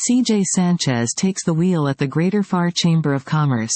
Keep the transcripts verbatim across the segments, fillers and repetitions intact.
C J Sanchez takes the wheel at the Greater F A R Chamber of Commerce.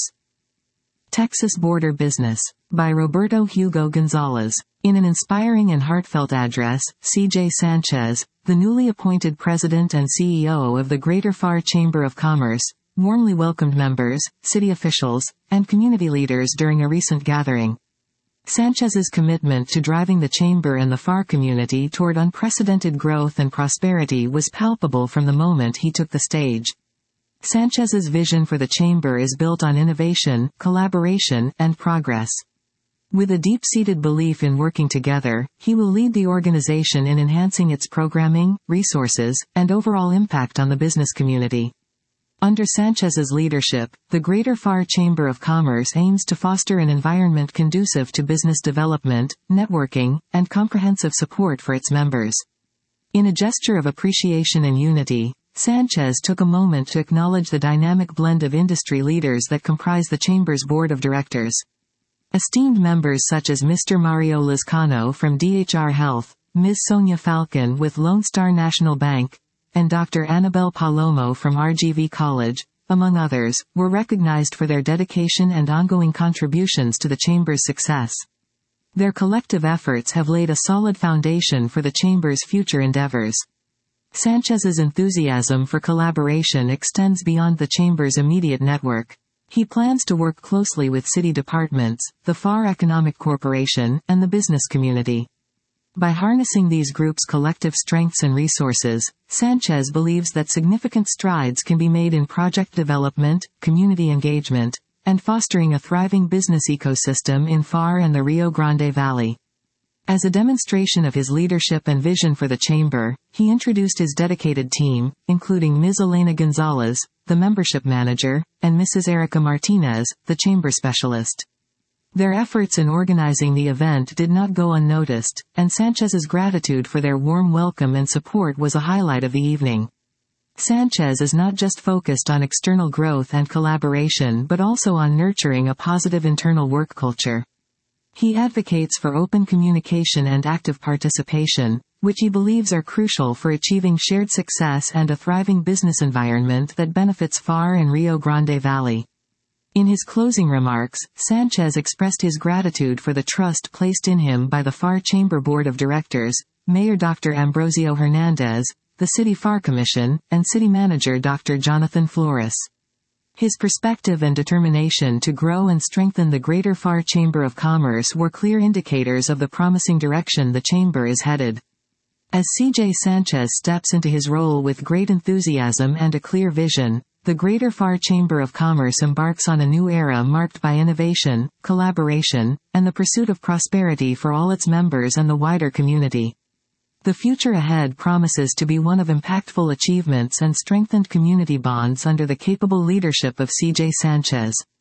Texas Border Business. By Roberto Hugo Gonzalez. In an inspiring and heartfelt address, C J Sanchez, the newly appointed president and C E O of the Greater F A R Chamber of Commerce, warmly welcomed members, city officials, and community leaders during a recent gathering. Sanchez's commitment to driving the chamber and the F A R community toward unprecedented growth and prosperity was palpable from the moment he took the stage. Sanchez's vision for the chamber is built on innovation, collaboration, and progress. With a deep-seated belief in working together, he will lead the organization in enhancing its programming, resources, and overall impact on the business community. Under Sanchez's leadership, the Greater F A R Chamber of Commerce aims to foster an environment conducive to business development, networking, and comprehensive support for its members. In a gesture of appreciation and unity, Sanchez took a moment to acknowledge the dynamic blend of industry leaders that comprise the Chamber's board of directors. Esteemed members such as Mister Mario Lizcano from D H R Health, Miz Sonia Falcon with Lone Star National Bank, and Doctor Annabelle Palomo from R G V College, among others, were recognized for their dedication and ongoing contributions to the Chamber's success. Their collective efforts have laid a solid foundation for the Chamber's future endeavors. Sanchez's enthusiasm for collaboration extends beyond the Chamber's immediate network. He plans to work closely with city departments, the F A R Economic Corporation, and the business community. By harnessing these groups' collective strengths and resources, Sanchez believes that significant strides can be made in project development, community engagement, and fostering a thriving business ecosystem in F A R and the Rio Grande Valley. As a demonstration of his leadership and vision for the Chamber, he introduced his dedicated team, including Miz Elena Gonzalez, the membership manager, and Missus Erica Martinez, the Chamber specialist. Their efforts in organizing the event did not go unnoticed, and Sanchez's gratitude for their warm welcome and support was a highlight of the evening. Sanchez is not just focused on external growth and collaboration but also on nurturing a positive internal work culture. He advocates for open communication and active participation, which he believes are crucial for achieving shared success and a thriving business environment that benefits F A R and Rio Grande Valley. In his closing remarks, Sanchez expressed his gratitude for the trust placed in him by the F A R Chamber Board of Directors, Mayor Doctor Ambrosio Hernandez, the City F A R Commission, and City Manager Doctor Jonathan Flores. His perspective and determination to grow and strengthen the Greater F A R Chamber of Commerce were clear indicators of the promising direction the Chamber is headed. As C J Sanchez steps into his role with great enthusiasm and a clear vision, the Greater F A R Chamber of Commerce embarks on a new era marked by innovation, collaboration, and the pursuit of prosperity for all its members and the wider community. The future ahead promises to be one of impactful achievements and strengthened community bonds under the capable leadership of C J Sanchez.